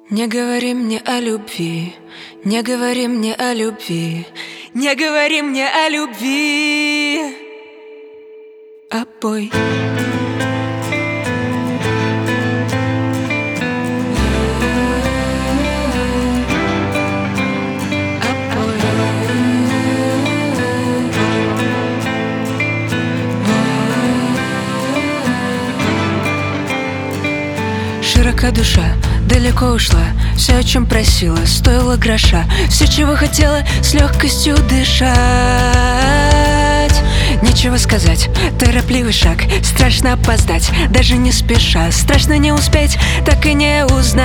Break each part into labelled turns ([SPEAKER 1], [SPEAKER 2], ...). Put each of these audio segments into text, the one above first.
[SPEAKER 1] Не говори мне о любви, не говори мне о любви, не говори мне о любви. А пой. Широка душа, далеко ушла. Все, о чем просила, стоило гроша. Все, чего хотела, с легкостью дышать. Нечего сказать, торопливый шаг. Страшно опоздать, даже не спеша. Страшно не успеть, так и не узнать.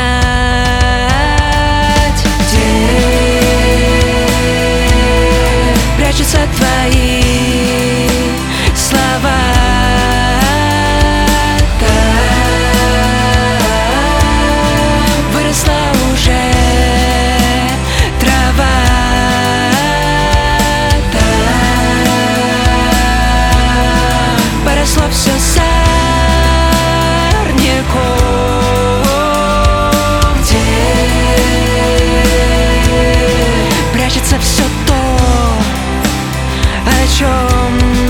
[SPEAKER 1] Где прячутся твои слова? Все сорняком, где прячется все то, о чем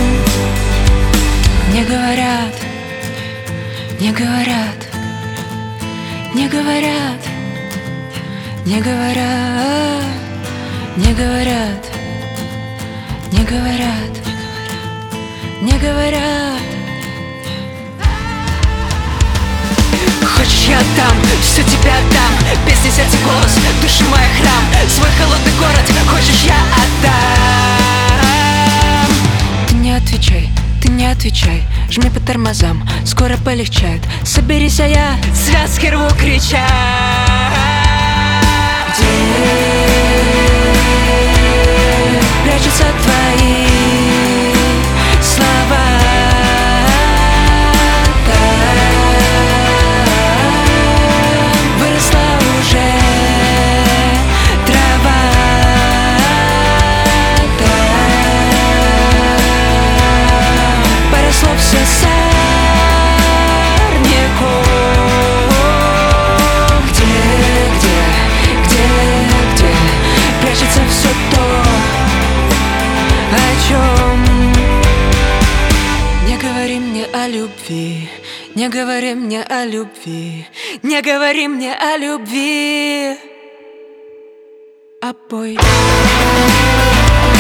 [SPEAKER 1] не говорят, не говорят, не говорят, не говорят, не говорят, не говорят, не говорят. Хочешь, я отдам, все тебе отдам. Песни, сердце, голос, души моя храм. Свой холодный город, хочешь, я отдам. Ты не отвечай, ты не отвечай. Жми по тормозам, скоро полегчает. Соберись, а я связки рву, крича. Где прячутся твои слова? Все сорняком, где прячется все то, о чем не говори мне о любви, не говори мне о любви, не говори мне о любви. А пой.